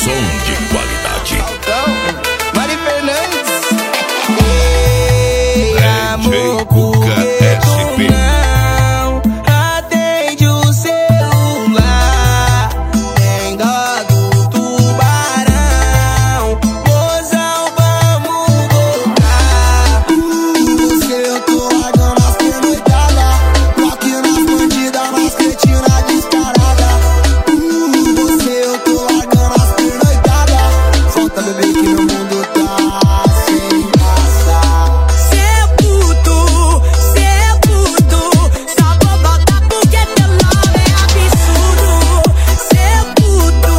som de qualidade. Mari Fernandes. DJ Cuca SP. Não atende o celular, tem dó do tubarão. Mozão, vamos voltar. Você eu tô largando as pernoitadas, tô aqui nas bandidas, nas cretinas descaradas. Você eu tô largando as pernoitadas, volta bebê que meu mundo tá sem graça. Cê é puto, só vou voltar porque teu nome é absurdo. Cê é puto,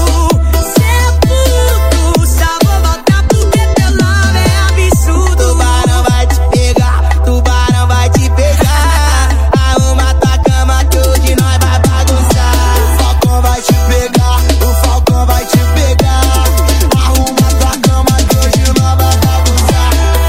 só vou voltar porque teu nome é absurdo. Tubarão vai te pegar, tubarão vai te pegar. Arruma tua cama que hoje nós vai bagunçar. O Falcão vai te pegar, o Falcão vai te pegar. Arruma tua cama que hoje nós vai bagunçar.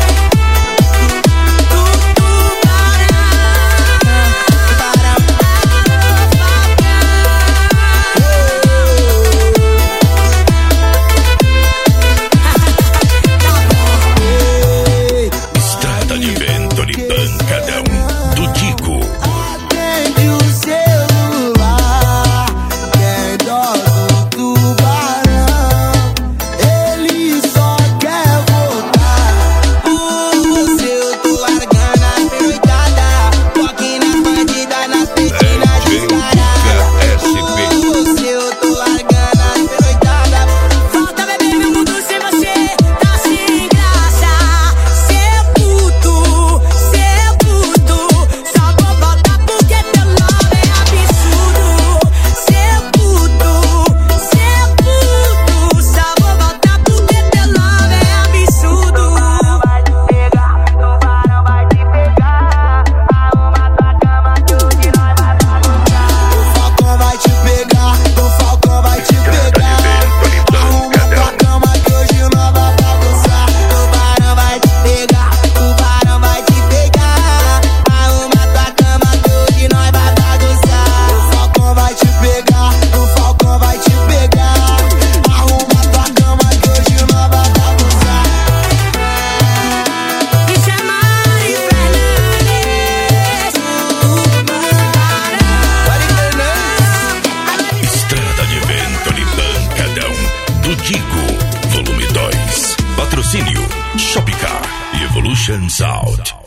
Estrada de vento de pancadão do Tico. Atende o celular, tem dó do tubarão. Ele só quer voltar. Por você eu tô largando a pernoitada, tô aqui nas bandidas, nas piscinas descaradas. Por você eu tô largando a pernoitada, volta beber meu mundo sem você, tá sem graça. Cê é puto, só vou voltar porque teu nome é absurdo. Cê é puto, só vou voltar porque teu nome é absurdo. Tubarão vai te pegar, tubarão vai te pegar. Arruma tua cama que hoje nós vai bagunçar. O Falcão vai te pegar, o Falcão vai te pegar. Arruma tua cama que hoje nós vai bagunçar. Tubarão vai te pegar, tubarão vai te pegar. Arruma tua cama que hoje nós vai bagunçar. O Falcão vai te pegar, o Falcão vai te pegar. Arruma tua cama que hoje nós vai bagunçar. Isso é Mari Fernandes, Mari Fernandes. Estrada de vento de pancadão do Tico. Volume 2. Patrocínio Shopcar e Evolution Sound.